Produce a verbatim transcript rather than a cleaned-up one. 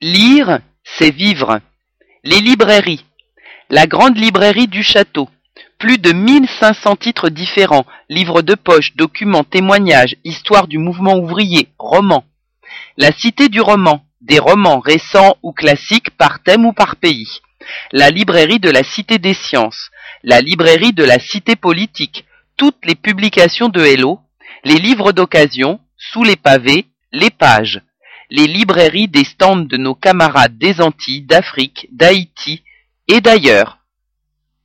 Lire, c'est vivre. Les librairies. La grande librairie du château. Plus de mille cinq cents titres différents, livres de poche, documents, témoignages, histoire du mouvement ouvrier, romans. La cité du roman, des romans récents ou classiques par thème ou par pays. La librairie de la cité des sciences. La librairie de la cité politique. Toutes les publications de Hello. Les livres d'occasion, sous les pavés, les pages. Les librairies des stands de nos camarades des Antilles, d'Afrique, d'Haïti et d'ailleurs.